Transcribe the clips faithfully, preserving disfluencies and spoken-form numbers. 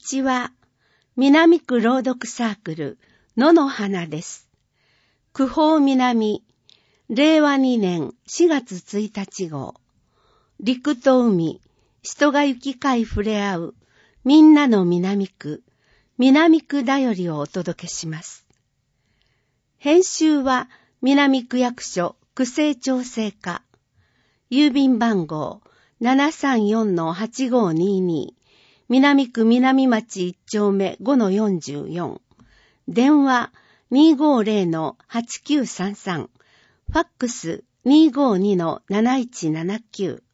ちは、南区朗読サークル、野の花です。区報南、れいわにねんしがつついたち号。陸と海、人が行き交い触れ合う、みんなの南区、南区だよりをお届けします。編集は、南区役所区政調整課。郵便番号 ななさんよんのはちごにに。南区南町いっちょうめ ごのよんじゅうよん。電話 にーごーぜろのはちきゅうさんさん。ファックス にーごーにのなないちななきゅ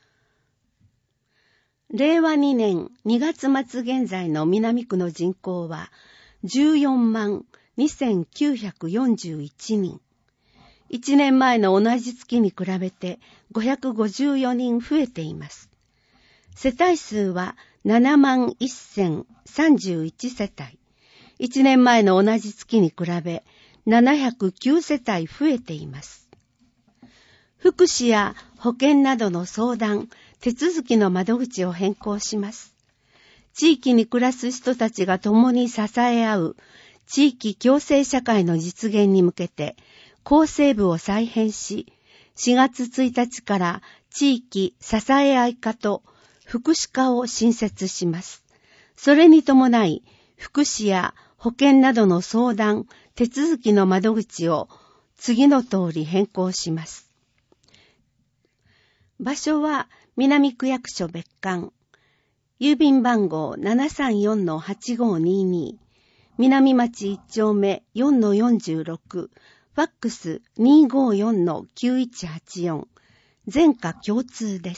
う。れいわにねんにがつまつ現在の南区の人口はじゅうよんまんにせんきゅうひゃくよんじゅういちにん。いちねんまえの同じ月に比べてごひゃくごじゅうよにん増えています。世帯数はななまんせんさんじゅういちせたい。いちねんまえの同じ月に比べななひゃくきゅうせたい増えています。福祉や保険などの相談、手続きの窓口を変更します。地域に暮らす人たちが共に支え合う地域共生社会の実現に向けて構成部を再編し、しがつついたちから地域支え合い課と福祉課を新設します。それに伴い、福祉や保険などの相談、手続きの窓口を次の通り変更します。場所は南区役所別館。郵便番号 ななさんよんのはちごにに。南町いっちょうめ よんのよんじゅうろく。ファックス にーごーよんのきゅういちはちよん。全課共通です。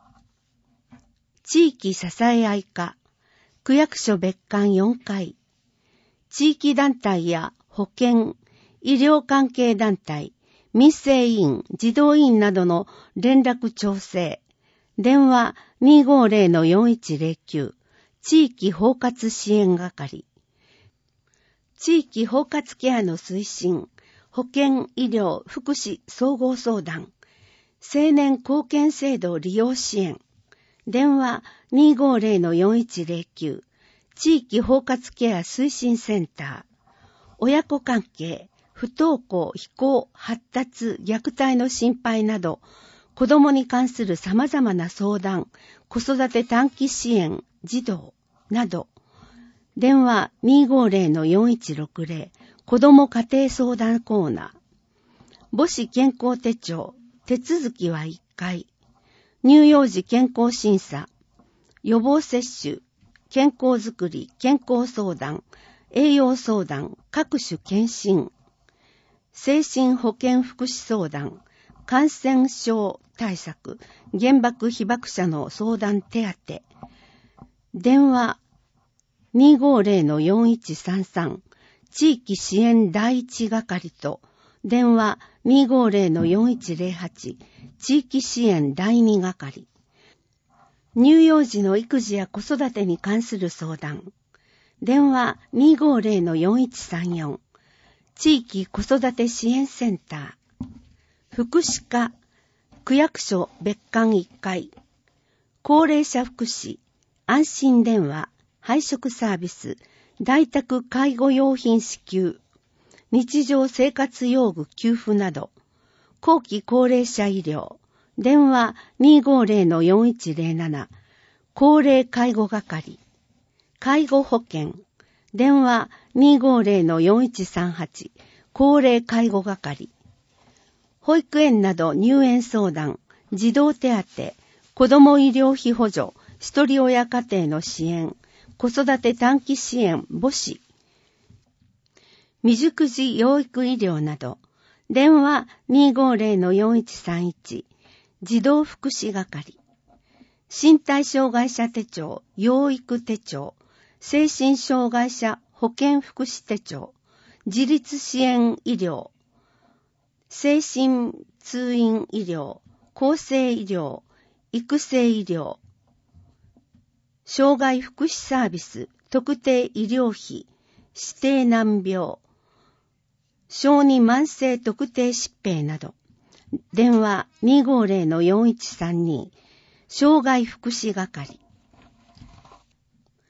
地域支え合い課。区役所別館よんかい。地域団体や保健、医療関係団体、民生委員、児童委員などの連絡調整。電話 にーごーぜろのよんいちぜろきゅう。地域包括支援係。地域包括ケアの推進。保健、医療、福祉総合相談。青年貢献制度利用支援。電話 にーごーぜろのよんいちぜろきゅう。地域包括ケア推進センター。親子関係、不登校、非行、発達、虐待の心配など、子どもに関する様々な相談、子育て短期支援、児童など。電話 にーごーぜろのよんいちろくぜろ。子ども家庭相談コーナー。母子健康手帳。手続きはいっかい。乳幼児健康審査。予防接種。健康づくり、健康相談。栄養相談。各種検診。精神保健福祉相談。感染症対策。原爆被爆者の相談手当。電話 にーごーぜろのよんいちさんさん。地域支援第一係と電話 にーごーぜろのよんいちぜろはち。地域支援第二係。乳幼児の育児や子育てに関する相談。電話 にーごーぜろのよんいちさんよん。地域子育て支援センター。福祉課。区役所別館いっかい。高齢者福祉。安心電話。配食サービス。在宅介護用品支給。日常生活用具給付など。後期高齢者医療。電話 にーごーぜろのよんいちぜろなな。高齢介護係。介護保険。電話 にーごーぜろのよんいちさんはち。高齢介護係。保育園など入園相談。児童手当。子ども医療費補助。一人親家庭の支援。子育て短期支援、母子。未熟児養育医療など。電話 にーごーぜろのよんいちさんいち。児童福祉係。身体障害者手帳、養育手帳。精神障害者保健福祉手帳。自立支援医療。精神通院医療。厚生医療。育成医療。障害福祉サービス、特定医療費、指定難病、小児慢性特定疾病など。電話 にーごーぜろのよんいちさんに。障害福祉係。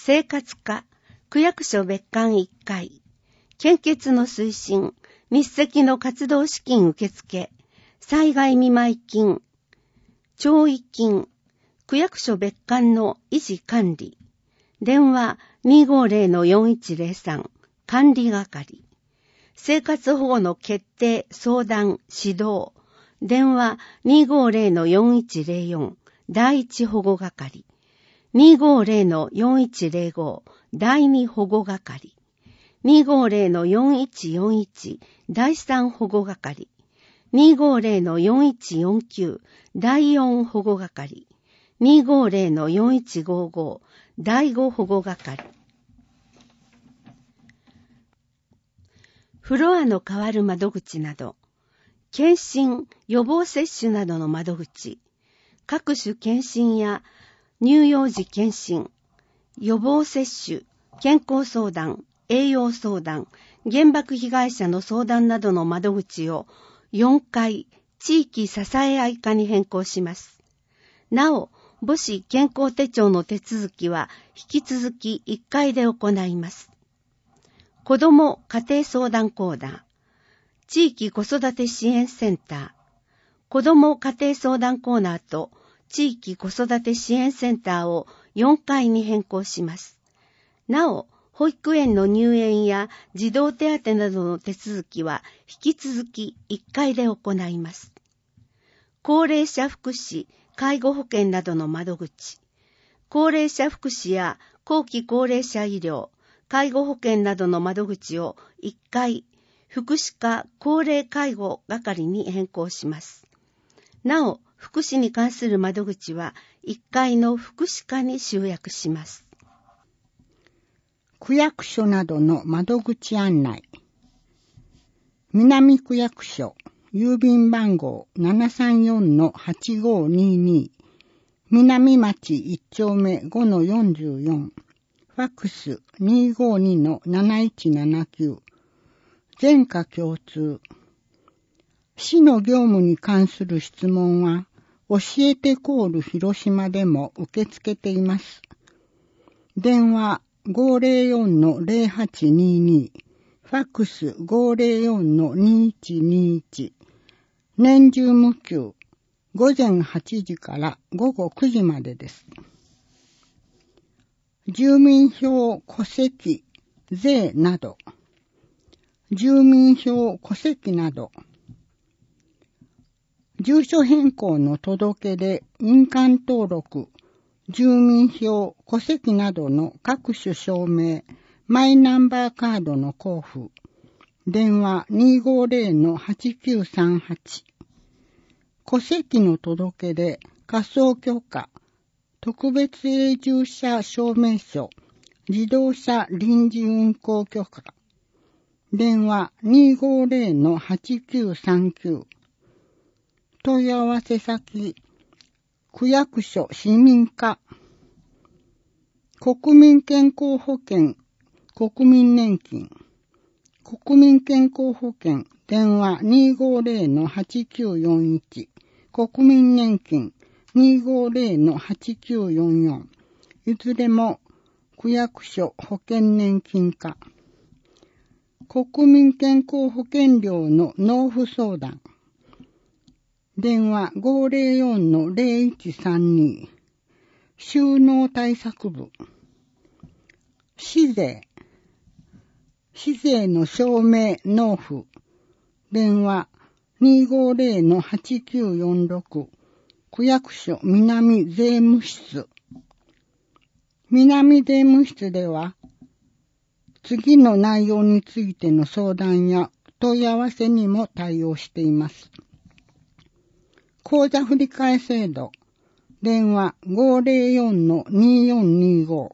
生活課、区役所別館いっかい、献血の推進、日赤の活動資金受付、災害見舞金、弔慰金、区役所別館の維持管理、電話 にーごーぜろのよんいちぜろさん、管理係、生活保護の決定、相談、指導、電話 にーごーぜろのよんいちぜろよん、第一保護係、にーごーぜろのよんいちぜろご、第二保護係、にーごーぜろのよんいちよんいち、第三保護係、にーごーぜろのよんいちよんきゅう、第四保護係、にーごーぜろのよんいちごーご、第五保護係。フロアの変わる窓口など、検診、予防接種などの窓口、各種検診や乳幼児検診、予防接種、健康相談、栄養相談、原爆被害者の相談などの窓口をよんかい地域支え合い課に変更します。なお、母子健康手帳の手続きは引き続きいっかいで行います。子ども家庭相談コーナー、地域子育て支援センター、子ども家庭相談コーナーと地域子育て支援センターをよんかいに変更します。なお、保育園の入園や児童手当などの手続きは引き続きいっかいで行います。高齢者福祉、介護保険などの窓口、高齢者福祉や後期高齢者医療、介護保険などの窓口をいっかい福祉課高齢介護係に変更します。なお、福祉に関する窓口はいっかいの福祉課に集約します。 区役所などの窓口案内。南区役所、郵便番号 ななさんよんのはちごーにーにー、南町いっちょうめ ごのよんじゅうよん、ファックス にーごーにのなないちななきゅう、全課共通。市の業務に関する質問は、教えてコール広島でも受け付けています。電話 ごーぜろよんのぜろはちにーにー、ファックス ごーぜろよんのにいちにいち、年中無休、ごぜんはちじからごごくじまでです。住民票戸籍、税など、住民票戸籍など、住所変更の届け出、印鑑登録、住民票戸籍などの各種証明、マイナンバーカードの交付、電話 にーごーぜろのはちきゅうさんはち、戸籍の届け出、仮想許可、特別永住者証明書、自動車臨時運行許可、電話 にーごーぜろのはちきゅうさんきゅう、問い合わせ先、区役所市民課、国民健康保険、国民年金、国民健康保険、電話 にーごーぜろのはちきゅうよんいち、国民年金 にーごーぜろのはちきゅうよんよん、いずれも区役所保険年金課、国民健康保険料の納付相談、電話 ごーぜろよんのぜろいちさんに、収納対策部、市税、市税の証明納付、電話 にーごーぜろのはちきゅうよんろく、区役所南税務室。南税務室では、次の内容についての相談や問い合わせにも対応しています。口座振替制度、電話 ごーぜろよんのにーよんにーご、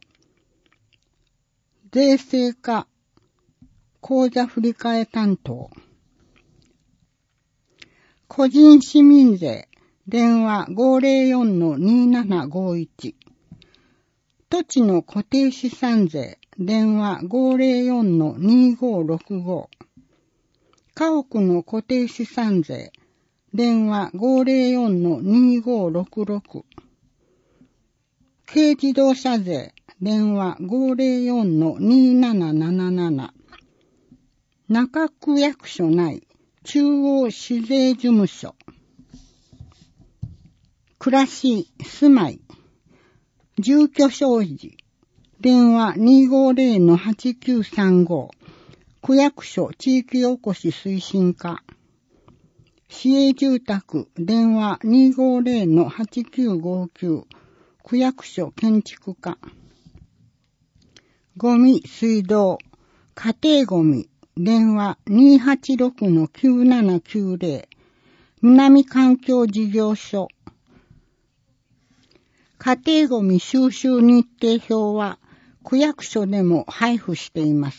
税制課、口座振替担当、個人市民税、電話 ごーぜろよんのにーななごいち、土地の固定資産税、電話 ごーぜろよんのにーごーろくご、家屋の固定資産税、電話 ごーぜろよんのにーごーろくろく、軽自動車税、 電話 ごーぜろよんのにーなななななな。中区役所内中央市税事務所。暮らし、住まい、住居所持。電話 にーごーぜろのはちきゅうさんご。区役所地域おこし推進課。市営住宅、電話 にーごーぜろのはちきゅうごきゅう。区役所建築課。ゴミ、水道、家庭ゴミ、電話 にーはちろくのきゅうななきゅうぜろ。南環境事業所。家庭ゴミ収集日程表は区役所でも配布しています。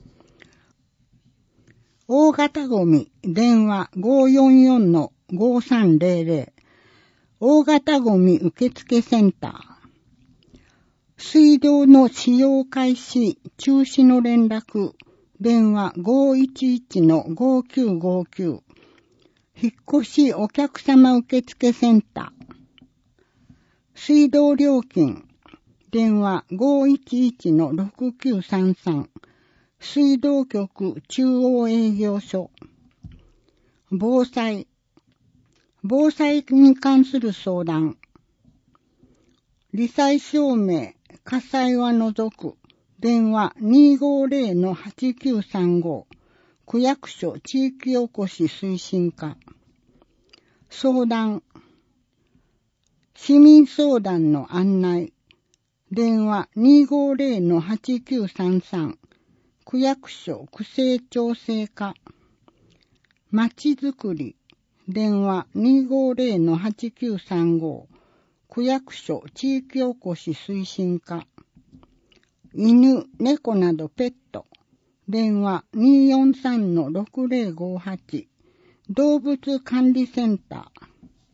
大型ゴミ、電話 ごーよんよんのごーさんぜろぜろ。大型ゴミ受付センター。水道の使用開始、中止の連絡、電話 ごーいちいちのごーきゅうごきゅう。引っ越しお客様受付センター。水道料金、電話 ごーいちいちのろくきゅうさんさん。水道局中央営業所。防災、防災に関する相談。罹災証明、火災は除く。電話 にーごーぜろのはちきゅうさんご。区役所地域おこし推進課。相談。市民相談の案内。電話 にーごーぜろのはちきゅうさんさん。区役所区政調整課。まちづくり。電話 にーごーぜろのはちきゅうさんご。区役所地域おこし推進課。犬、猫などペット。電話 にーよんさんのろくぜろごはち。動物管理センター。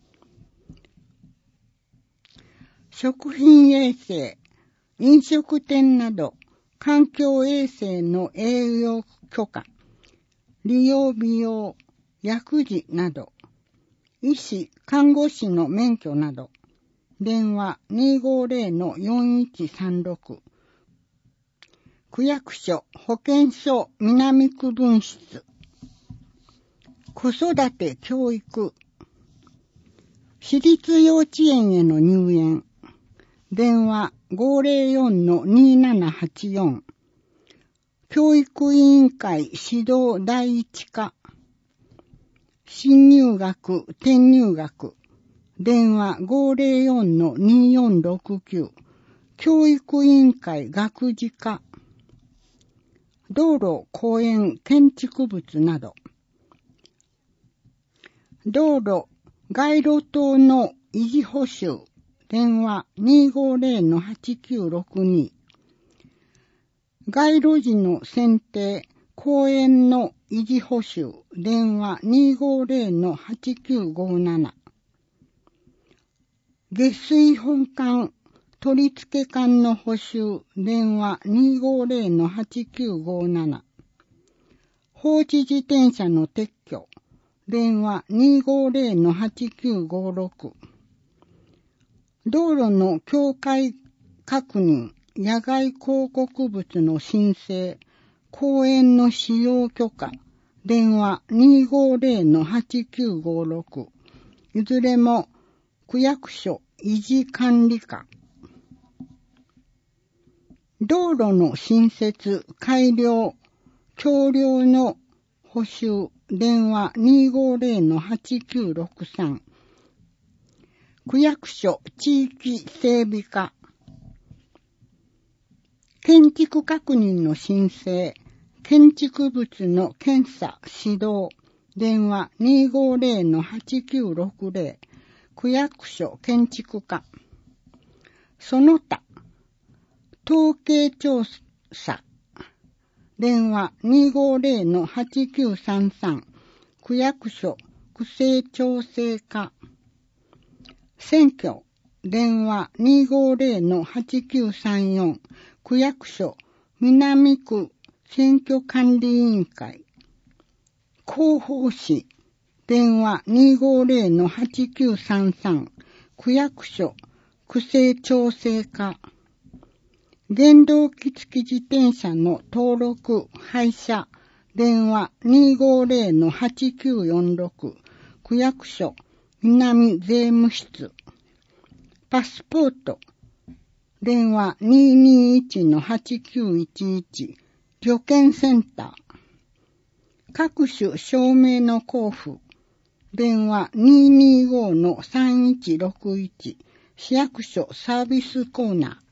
食品衛生、飲食店など環境衛生の営業許可、利用美容、薬事など、医師、看護師の免許など、電話 にーごーぜろのよんいちさんろく。区役所保健所南区分室。子育て教育。私立幼稚園への入園。電話 ごーぜろよんのにーななはちよん。教育委員会指導第一課。新入学、転入学。電話 ごーぜろよんのにーよんろくきゅう。教育委員会学事課。道路、公園、建築物など。道路、街路灯の維持補修。電話 にーごーぜろのはちきゅうろくに。街路樹の剪定、公園の維持補修。電話 にーごーぜろのはちきゅうごなな。下水本管、取付管の補修。電話 にーごーぜろのはちきゅうごなな。放置自転車の撤去。電話 にーごーぜろのはちきゅうごろく。道路の境界確認、野外広告物の申請、公園の使用許可、電話 にーごーぜろのはちきゅうごろく。いずれも区役所維持管理課。道路の新設、改良、橋梁の補修、電話 にーごーぜろのはちきゅうろくさん。区役所地域整備課。建築確認の申請、建築物の検査、指導、電話 にーごーぜろのはちきゅうろくぜろ。区役所建築課。その他、統計調査、電話 にーごーぜろのはちきゅうさんさん。区役所区政調整課。選挙、電話 にーごーぜろのはちきゅうさんよん。区役所南区選挙管理委員会。広報誌、電話 にーごーぜろのはちきゅうさんさん。区役所区政調整課。 原動機付き自転車の登録、廃車、電話 にーごーぜろのはちきゅうよんろく、区役所、南税務室、パスポート、電話 にーにーいちのはちきゅういちいち、旅券センター、各種証明の交付、電話 にーにーごーのさんいちろくいち、市役所サービスコーナー。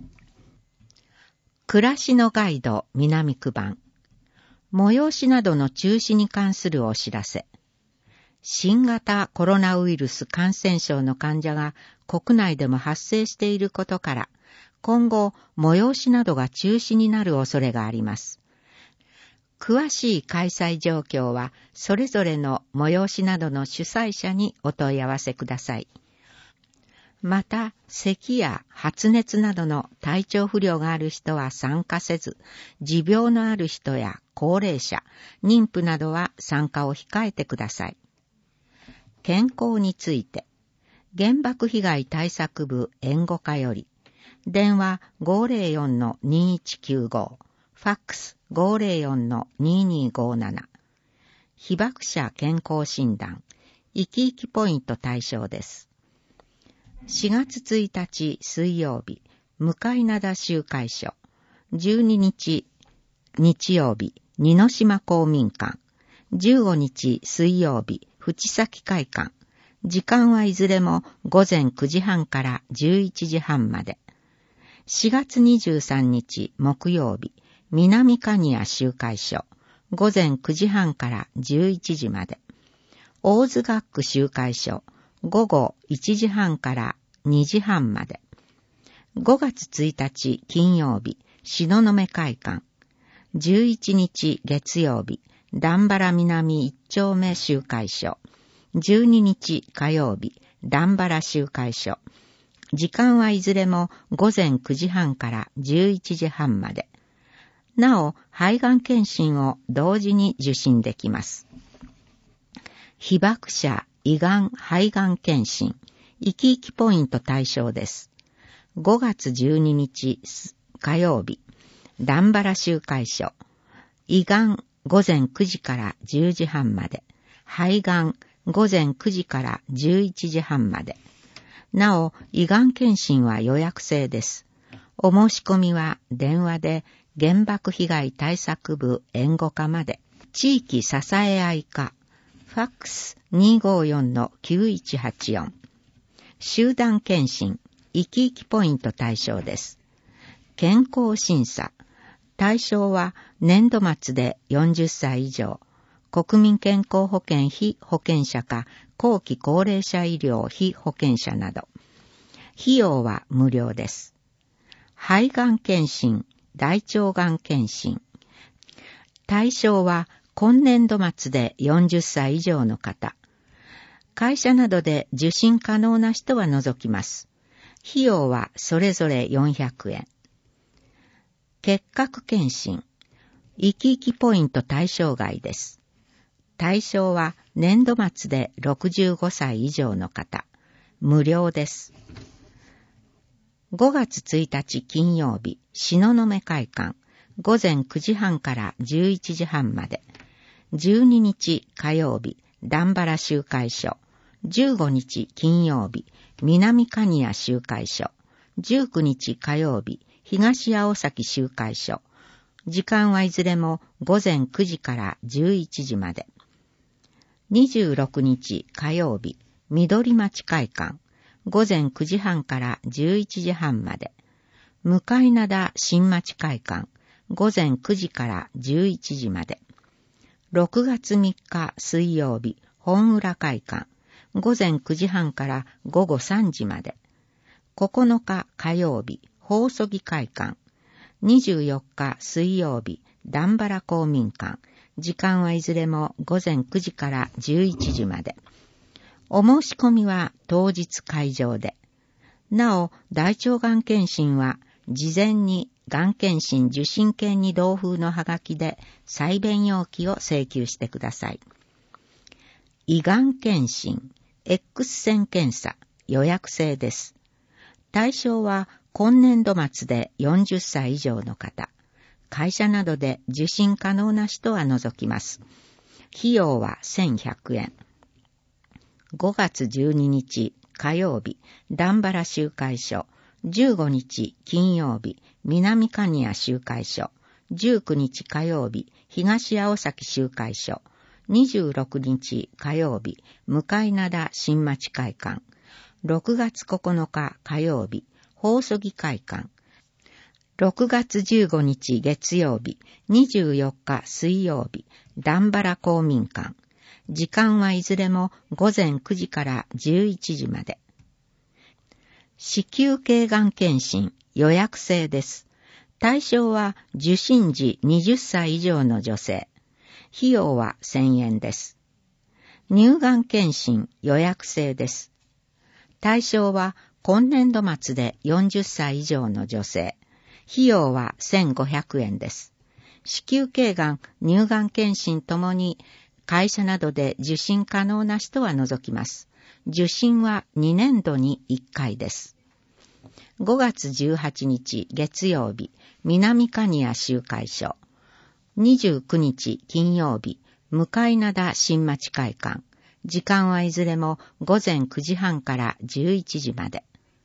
暮らしのガイド南区版。催しなどの中止に関するお知らせ。新型コロナウイルス感染症の患者が国内でも発生していることから、今後催しなどが中止になる恐れがあります。詳しい開催状況はそれぞれの催しなどの主催者にお問い合わせください。また、咳や発熱などの体調不良がある人は参加せず、持病のある人や高齢者、妊婦などは参加を控えてください。健康について、原爆被害対策部援護課より、電話 ごーぜろよんのにいちきゅうご、ファックス ごーぜろよんのにーにーごーなな、被爆者健康診断、生き生きポイント対象です。しがつついたち水曜日、向灘集会所。じゅうににち日曜日、二之島公民館。じゅうごにち水曜日、淵崎会館。時間はいずれもごぜんくじはんからじゅういちじはんまで。しがつにじゅうさんにち木曜日、南蟹屋集会所。ごぜんくじはんからじゅういちじまで。大津学区集会所。ごごいちじはんからにじはんまで。ごがつついたち金曜日、東雲会館。じゅういちにち月曜日、段原南一丁目集会所。じゅうににち火曜日、段原集会所。時間はいずれもごぜんくじはんからじゅういちじはんまで。なお、肺がん検診を同時に受診できます。被爆者胃がん肺がん検診、生き生きポイント対象です。ごがつじゅうににち火曜日、段原集会所、胃がんごぜんくじからじゅうじはんまで、肺がんごぜんくじからじゅういちじはんまで。なお、胃がん検診は予約制です。お申し込みは電話で原爆被害対策部援護課まで、地域支え合い課、ファックス にーごーよんのきゅういちはちよん。集団検診、生き生きポイント対象です。健康審査。対象は年度末でよんじゅっさい以上、国民健康保険被保険者か後期高齢者医療被保険者など。費用は無料です。肺がん検診、大腸がん検診。対象は今年度末でよんじゅっさい以上の方。会社などで受診可能な人は除きます。費用はそれぞれよんひゃくえん。結核検診。生き生きポイント対象外です。対象は年度末でろくじゅうごさい以上の方。無料です。ごがつついたち金曜日、東雲会館。ごぜんくじはんからじゅういちじはんまで。じゅうににち火曜日、段原集会所。じゅうごにち金曜日、南蟹屋集会所。じゅうくにち火曜日、東青崎集会所。時間はいずれもごぜんくじからじゅういちじまで。にじゅうろくにち火曜日、緑町会館。ごぜんくじはんからじゅういちじはんまで。向灘新町会館。ごぜんくじからじゅういちじまで。ろくがつみっか水曜日、本浦会館。ごぜんくじはんからごごさんじまで。ここのか火曜日、宝曽木会館。にじゅうよっか水曜日、段原公民館。時間はいずれもごぜんくじからじゅういちじまで。お申し込みは当日会場で。なお、大腸がん検診は事前にがん検診受診券に同封のハガキで採便要記を請求してください。胃がん検診、X 線検査、予約制です。対象は今年度末でよんじゅっさい以上の方、会社などで受診可能な人は除きます。費用はせんひゃくえん。ごがつじゅうににち火曜日、段原集会所。じゅうごにち金曜日、南蟹谷集会所。じゅうくにち火曜日、東青崎集会所。にじゅうろくにち火曜日、向灘新町会館。ろくがつここのか火曜日、宝曽会館。ろくがつじゅうごにち月曜日、にじゅうよっか水曜日、段原公民館。時間はいずれもごぜんくじからじゅういちじまで。子宮頸がん検診予約制です。対象は受診時はたち以上の女性。費用はせんえんです。乳がん検診予約制です。対象は今年度末でよんじゅっさい以上の女性。費用はせんごひゃくえんです。子宮頸がん、乳がん検診ともに会社などで受診可能な人は除きます。受診はにねんどにいっかいです。ごがつじゅうはちにち月曜日、南蟹谷集会所。にじゅうくにち金曜日、向灘新町会館。時間はいずれもごぜんくじはんからじゅういちじまで。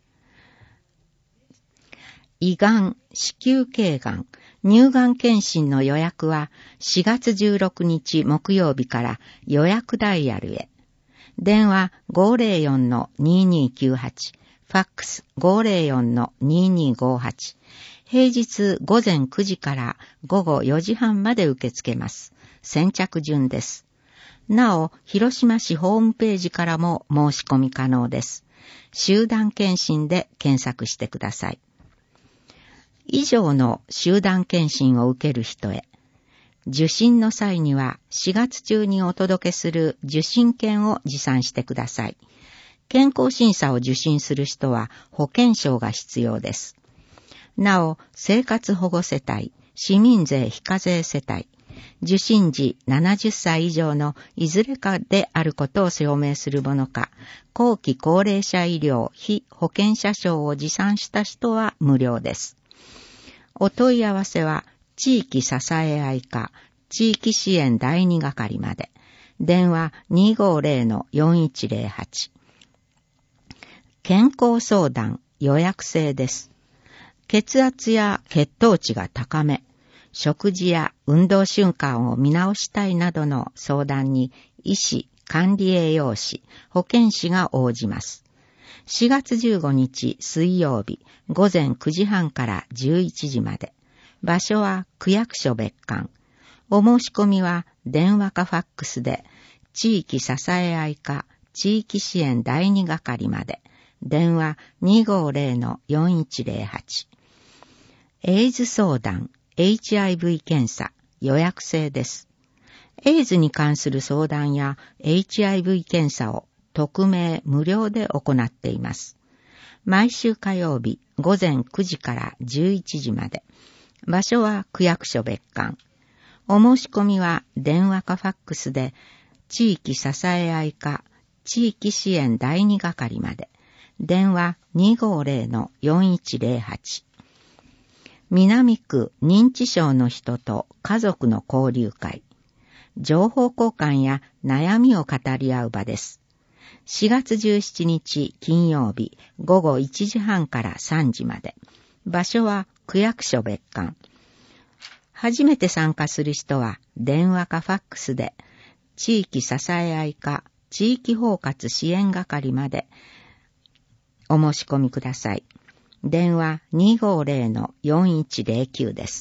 胃がん、子宮頸がん、乳がん検診の予約はしがつじゅうろくにち木曜日から予約ダイヤルへ。電話 ごーぜろよんのにーにーきゅうはち、ファックス ごーぜろよんのにーにーごーはち。平日ごぜんくじからごごよじはんまで受け付けます。先着順です。なお、広島市ホームページからも申し込み可能です。集団検診で検索してください。以上の集団検診を受ける人へ、受診の際にはしがつ中にお届けする受診券を持参してください。健康審査を受診する人は保険証が必要です。なお、生活保護世帯、市民税非課税世帯、受診時ななじゅっさい以上のいずれかであることを証明するものか、後期高齢者医療非保険者証を持参した人は無料です。お問い合わせは、地域支え合い課、地域支援だいに係まで。電話 にーごーぜろのよんいちぜろはち。健康相談予約制です。血圧や血糖値が高め、食事や運動習慣を見直したいなどの相談に医師、管理栄養士、保健師が応じます。しがつじゅうごにち水曜日ごぜんくじはんからじゅういちじまで。場所は区役所別館。お申し込みは電話かファックスで地域支え合い課地域支援だいに係まで。電話 にーごーぜろのよんいちぜろはち。エイズ相談、エイチアイブイ 検査予約制です。エイズに関する相談や エイチアイブイ 検査を匿名無料で行っています。毎週火曜日ごぜんくじからじゅういちじまで。場所は区役所別館。お申し込みは電話かファックスで地域支え合い課地域支援だいに係まで。電話 にーごーぜろのよんいちぜろはち。南区認知症の人と家族の交流会。情報交換や悩みを語り合う場です。しがつじゅうしちにち金曜日ごごいちじはんからさんじまで。場所は区役所別館。初めて参加する人は電話かファックスで地域支え合い課地域包括支援係までお申し込みください。電話 にーごーぜろのよんいちぜろきゅう です。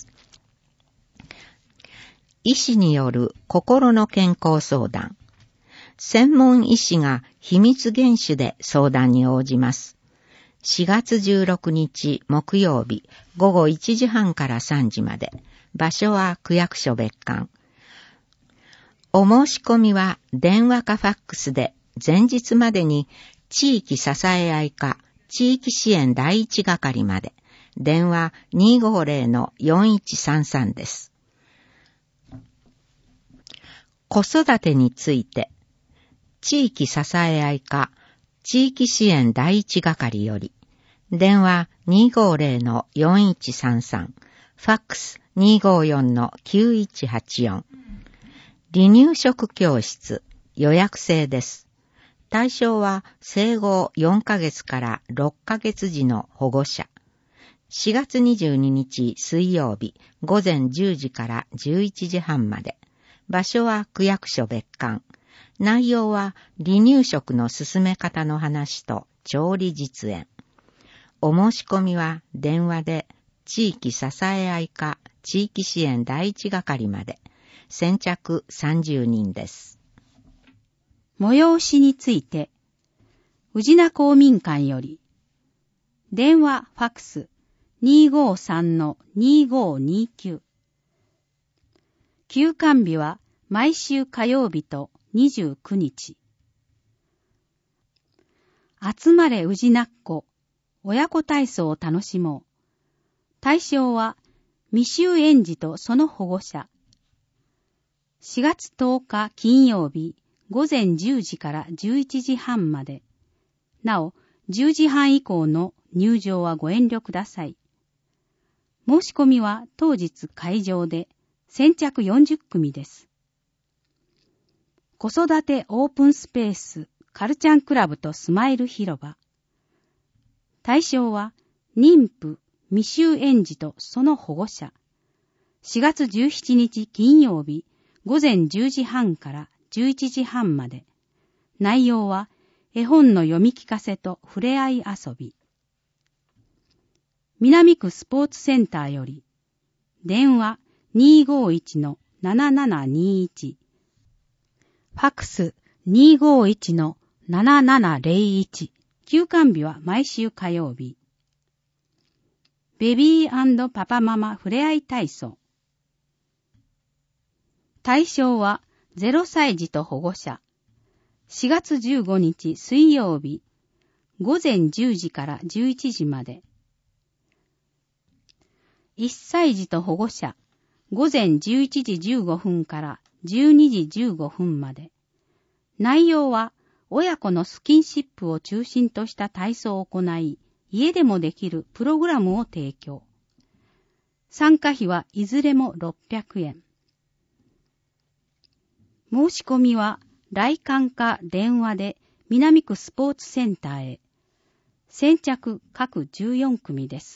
医師による心の健康相談。専門医師が秘密厳守で相談に応じます。しがつじゅうろくにち木曜日ごごいちじはんからさんじまで。場所は区役所別館。お申し込みは電話かファックスで前日までに地域支え合い課地域支援だいいち係まで。電話 にーごーぜろのよんいちさんさん です。子育てについて地域支え合い課地域支援だいいち係より電話 にーごーぜろのよんいちさんさん、ファックス にーごーよんのきゅういちはちよん。離乳食教室、予約制です。対象は生後よんかげつからろっかげつ児の保護者。しがつにじゅうににち水曜日午前じゅうじからじゅういちじはんまで。場所は区役所別館。内容は離乳食の進め方の話と調理実演。お申し込みは電話で地域支え合い課地域支援第一係まで。先着さんじゅうにんです。 催しについて、宇品公民館より、電話ファックス にーごーさんのにーごーにーきゅう。休館日は毎週火曜日とにじゅうくにち。集まれ宇品っ子、親子体操を楽しもう。対象は未就園児とその保護者。しがつとおか金曜日午前じゅうじからじゅういちじはんまで。なお、じゅうじはん以降の入場はご遠慮ください。申し込みは当日会場で先着よんじゅっくみです。子育てオープンスペースカルチャンクラブとスマイル広場。対象は妊婦、未就園児とその保護者。しがつじゅうしちにち金曜日午前じゅうじはんからじゅういちじはんまで。内容は絵本の読み聞かせとふれあい遊び。南区スポーツセンターより、電話 にーごーいちのななななにーいち、ファックス にーごーいちのななななぜろいち、休館日は毎週火曜日。ベビー&パパママふれあい体操。対象はゼロさい児と保護者。しがつじゅうごにち水曜日、午前じゅうじからじゅういちじまで。いっさい児と保護者、午前じゅういちじじゅうごふんからじゅうにじじゅうごふんまで。内容は親子のスキンシップを中心とした体操を行い、家でもできるプログラムを提供。参加費はいずれもろっぴゃくえん。申し込みは来館か電話で南区スポーツセンターへ。先着各じゅうよんくみです。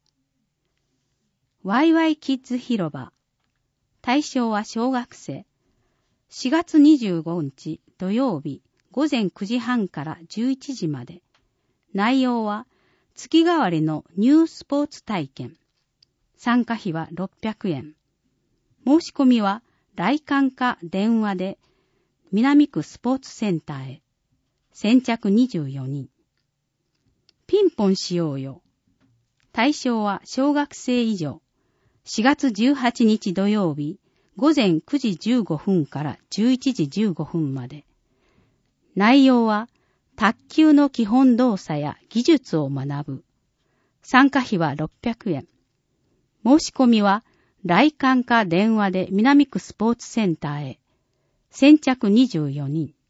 ワイワイキッズ広場。対象は小学生。しがつにじゅうごにち土曜日午前くじはんからじゅういちじまで。内容は月替わりのニュースポーツ体験。参加費はろっぴゃくえん。申し込みは来館か電話で南区スポーツセンターへ。先着にじゅうよにん。ピンポンしようよ。対象は小学生以上。しがつじゅうはちにち土曜日午前くじじゅうごふんからじゅういちじじゅうごふんまで。内容は卓球の基本動作や技術を学ぶ。参加費はろっぴゃくえん。申し込みは来館か電話で南区スポーツセンターへ。先着にじゅうよにん。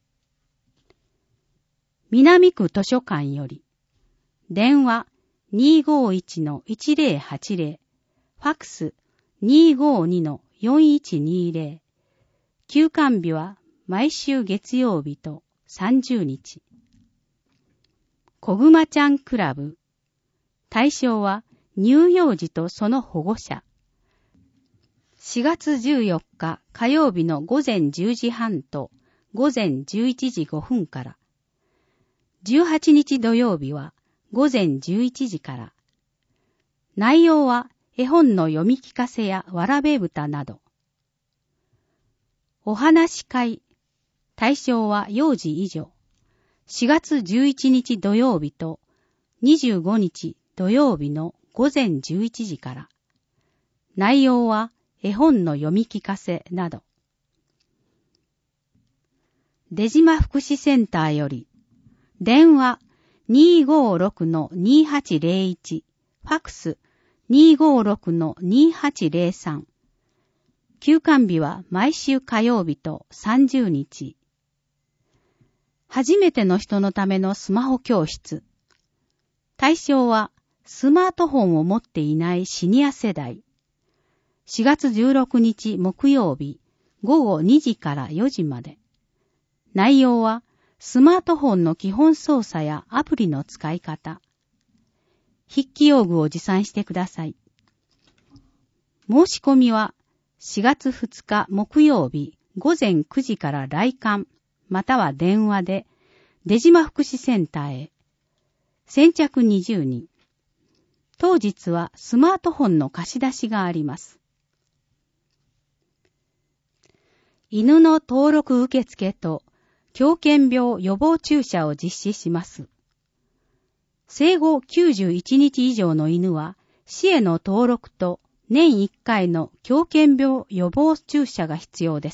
南区図書館より、電話 にーごーいちのいちぜろはちぜろ、ファックス にーごーにのよんいちにーぜろ。休館日は毎週月曜日とさんじゅうにち。こぐまちゃんクラブ。対象は乳幼児とその保護者。しがつじゅうよっか火曜日の午前じゅうじはんと午前じゅういちじごふんから。じゅうはちにち土曜日は午前じゅういちじから。内容は絵本の読み聞かせやわらべ歌など。お話し会。対象は幼児以上。しがつじゅういちにち土曜日とにじゅうごにち土曜日の午前じゅういちじから。内容は絵本の読み聞かせなど。出島福祉センターより、電話 にーごーろくのにーはちぜろいち、ファックス にーごーろくのにーはちぜろさん。休館日は毎週火曜日とさんじゅうにち。初めての人のためのスマホ教室。 対象はスマートフォンを持っていないシニア世代。しがつじゅうろくにち木曜日ごごにじからよじまで。内容はスマートフォンの基本操作やアプリの使い方。筆記用具を持参してください。申し込みはしがつふつか木曜日ごぜんくじから来館または電話で出島福祉センターへ。先着にじゅうにん。当日はスマートフォンの貸し出しがあります。犬の登録受付と狂犬病予防注射を実施します。生後きゅうじゅういちにち以上の犬は市への登録と年いっかいの狂犬病予防注射が必要です。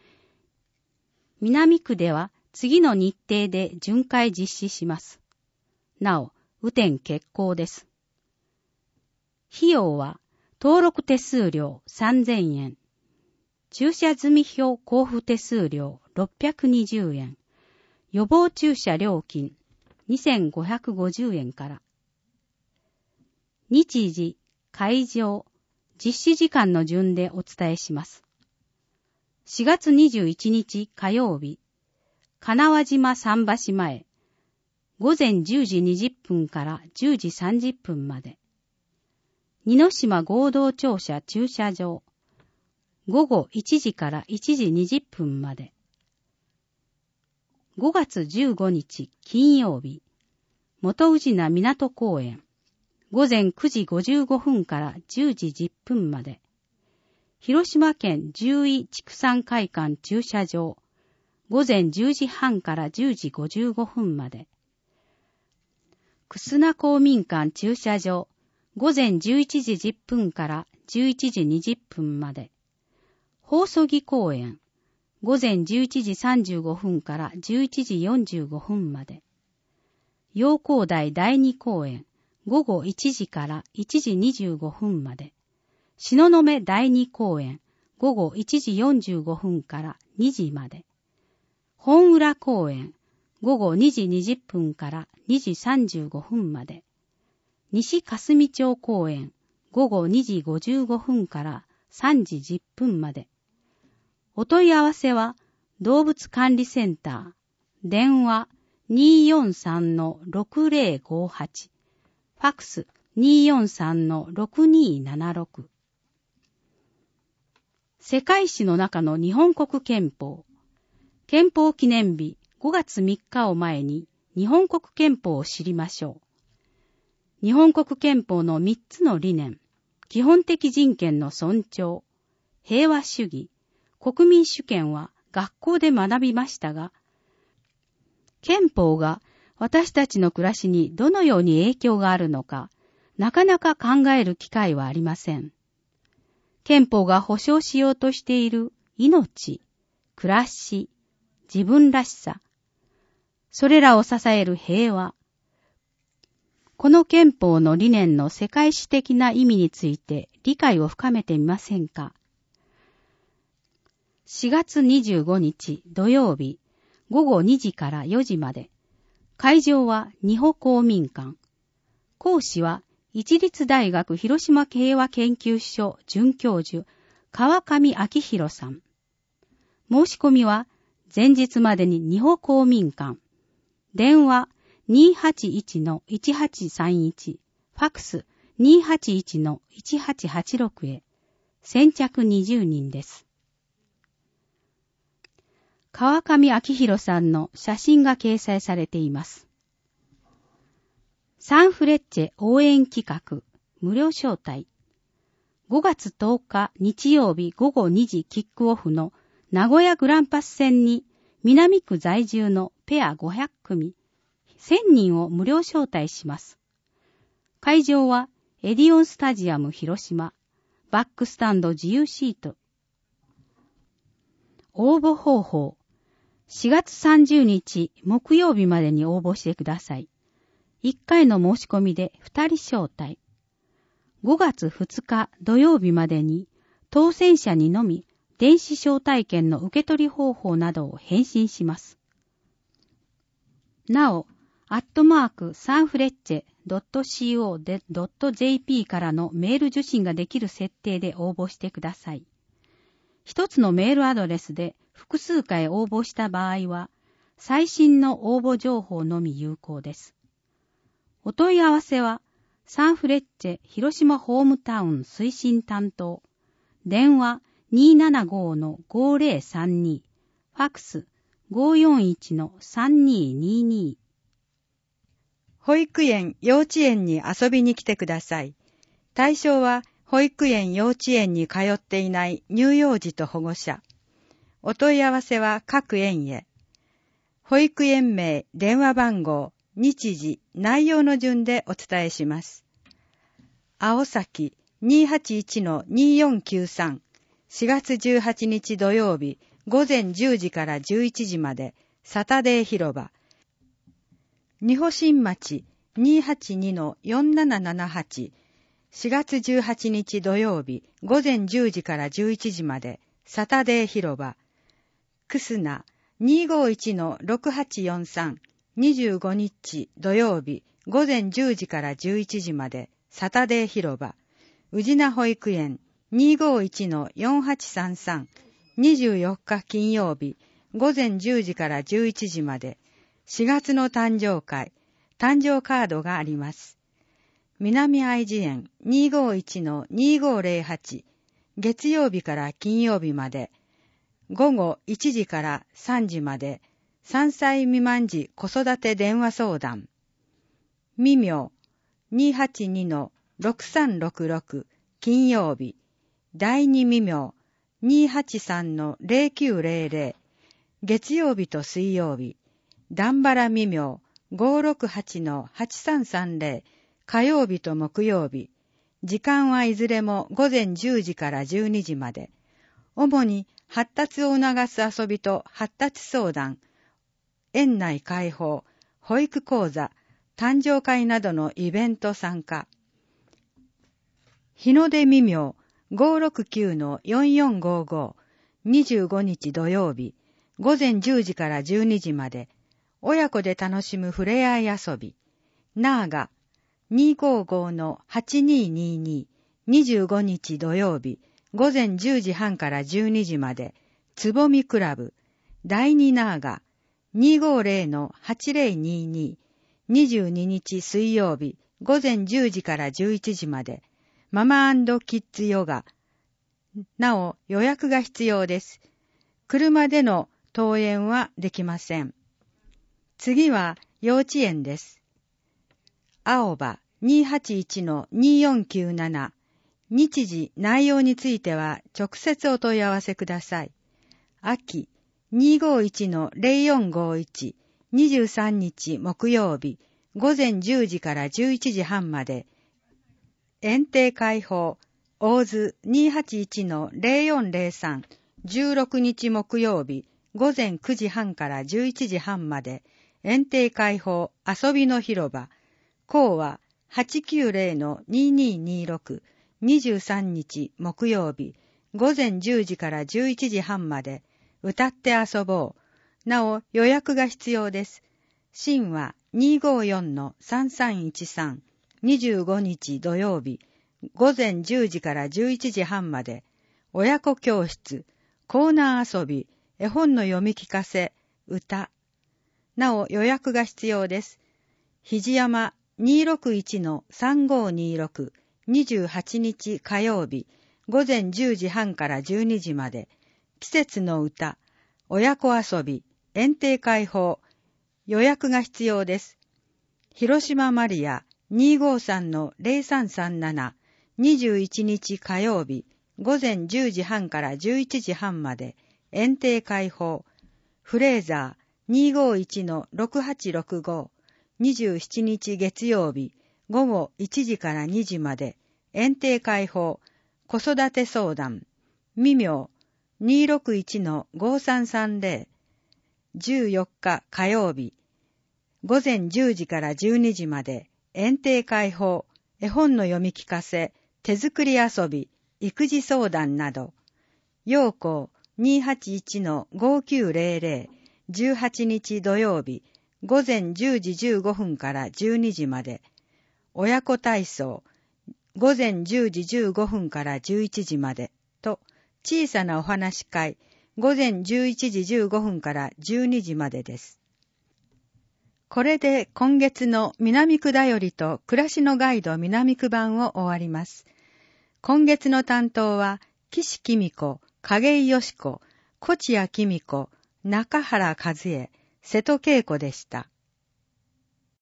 南区では次の日程で巡回実施します。なお、雨天決行です。費用は登録手数料さんぜんえん、注射済票交付手数料ろっぴゃくにじゅうえん、予防注射料金にせんごひゃくごじゅうえんから。日時、会場、実施時間の順でお伝えします。しがつにじゅういちにち火曜日、金輪島桟橋前、ごぜんじゅうじにじゅっぷんからじゅうじさんじゅっぷんまで。二ノ島合同庁舎駐車場、ごごいちじからいちじにじゅっぷんまで。ごがつじゅうごにち金曜日、元宇品港公園、ごぜんくじごじゅうごふんからじゅうじじゅっぷんまで。広島県獣医畜産会館駐車場、ごぜんじゅうじはんからじゅうじごじゅうごふんまで。楠名公民館駐車場、ごぜんじゅういちじじゅっぷんからじゅういちじにじゅっぷんまで。放送木公園、ごぜんじゅういちじさんじゅうごふんからじゅういちじよんじゅうごふんまで。陽光台だいに公園、ごごいちじからいちじにじゅうごふんまで。東雲だいに公園、ごごいちじよんじゅうごふんからにじまで。本浦公園、ごごにじにじゅっぷんからにじさんじゅうごふんまで。西霞町公園、ごごにじごじゅうごふんからさんじじゅっぷんまで。お問い合わせは、動物管理センター、電話 にーよんさんのろくぜろごはち、ファックス にーよんさんのろくにーななろく。世界史の中の日本国憲法。憲法記念日ごがつみっかを前に日本国憲法を知りましょう。日本国憲法のみっつの理念、基本的人権の尊重、平和主義、国民主権は学校で学びましたが、憲法が私たちの暮らしにどのように影響があるのか、なかなか考える機会はありません。憲法が保障しようとしている命、暮らし、自分らしさ、それらを支える平和、この憲法の理念の世界史的な意味について理解を深めてみませんか。しがつにじゅうごにち土曜日ごごにじからよじまで。会場は仁保公民館。講師は市立大学広島平和研究所准教授川上昭弘さん。申し込みは前日までに仁保公民館。電話 にーはちいちのいちはちさんいち、ファックス にーはちいちのいちはちはちろく へ。先着にじゅうにんです。川上昭弘さんの写真が掲載されています。サンフレッチェ応援企画、無料招待。ごがつとおか日曜日ごごにじキックオフの名古屋グランパス戦に南区在住のペアごひゃくくみ、せんにんを無料招待します。会場はエディオンスタジアム広島、バックスタンド自由シート。応募方法。しがつさんじゅうにち木曜日までに応募してください。いっかいの申し込みでふたり招待。ごがつふつか土曜日までに当選者にのみ電子招待券の受け取り方法などを返信します。なお、アットマークサンフレッチェドットシーオードットジェーピー からのメール受信ができる設定で応募してください。一つのメールアドレスで複数回応募した場合は、最新の応募情報のみ有効です。お問い合わせは、サンフレッチェ広島ホームタウン推進担当、電話 にーななご のごぜろさんに、ファックス ごーよんいち のさんにーにーにー。 保育園、幼稚園に遊びに来てください。対象は、保育園、幼稚園に通っていない乳幼児と保護者。お問い合わせは各園へ。保育園名、電話番号、日時、内容の順でお伝えします。青崎 にーはちいちのにーよんきゅうさん、しがつじゅうはちにち土曜日、午前じゅうじからじゅういちじまで、サタデー広場。二保新町 にーはちにのよんななななはち、しがつじゅうはちにち土曜日、午前じゅうじからじゅういちじまで、サタデー広場。クスナ にーごいちのろくはちよんさん、にじゅうごにち土曜日、午前じゅうじからじゅういちじまで、サタデー広場。宇品保育園 にーごいちのよんはちさんさん、にじゅうよっか金曜日、午前じゅうじからじゅういちじまで、しがつの誕生会、誕生カードがあります。南愛知園 にーごいちのにーごーぜろはち、月曜日から金曜日まで、午後いちじからさんじまで、さんさい未満児子育て電話相談。未明 にーはちにのろくさんろくろく、金曜日、第二未明 にーはちさんのぜろきゅうぜろぜろ、月曜日と水曜日、段原未明ごーろくはちのはちさんさんぜろ、火曜日と木曜日、時間はいずれも午前じゅうじからじゅうにじまで、主に発達を促す遊びと発達相談、園内開放、保育講座、誕生会などのイベント参加。日の出未明ごーろくきゅうのよんよんごーご、にじゅうごにち土曜日、午前じゅうじからじゅうにじまで、親子で楽しむふれあい遊び。ナーガ にーごーごーのはちにーにーにー、にじゅうごにち土曜日、午前じゅうじはんからじゅうにじまで、つぼみクラブ。第二ナーガ にーごーぜろのはちぜろにーにー、にじゅうににち水曜日、午前じゅうじからじゅういちじまで、ママ&キッズヨガ。なお、予約が必要です。車での登園はできません。次は幼稚園です。青葉 にーはちいちのにーよんきゅうなな、日時、内容については直接お問い合わせください。秋 にーごーいちのぜろよんごーいち、にじゅうさんにち木曜日、午前じゅうじからじゅういちじはんまで、園庭開放、大津 にーはちいちのぜろよんぜろさん、じゅうろくにち木曜日、午前くじはんからじゅういちじはんまで、園庭開放遊びの広場、校ははちきゅうぜろのにーにーにーろく、にじゅうさんにち木曜日、午前じゅうじからじゅういちじはんまで、歌って遊ぼう。なお予約が必要です。新はにーごーよんのさんさんいちさん、にじゅうごにち土曜日、午前じゅうじからじゅういちじはんまで、親子教室、コーナー遊び、絵本の読み聞かせ、歌。なお予約が必要です。肘山 にーろくいちのさんごーにーろく、にじゅうはちにち火曜日、午前じゅうじはんからじゅうにじまで、季節の歌、親子遊び、園庭開放、予約が必要です。広島マリア にーごーさんのぜろさんさんなな、にじゅういちにち火曜日、午前じゅうじはんからじゅういちじはんまで、園庭開放、フレーザー にーごーいちのろくはちろくご、にじゅうしちにち月曜日、午後いちじからにじまで、園庭開放、子育て相談、未明 にーろくいちのごーさんさんぜろ、じゅうよっか火曜日、午前じゅうじからじゅうにじまで、園庭開放、絵本の読み聞かせ、手作り遊び、育児相談など、陽光 にーはちいちのごーきゅうぜろぜろ、じゅうはちにち土曜日、午前じゅうじじゅうごふんからじゅうにじまで、 親子体操、午前じゅうじじゅうごふんからじゅういちじまでと、小さなお話し会、午前じゅういちじじゅうごふんからじゅうにじまでです。これで今月の南区だよりと暮らしのガイド南区版を終わります。今月の担当は、岸紀美子、影井よし子、小千谷紀美子、中原和恵、瀬戸恵子でした。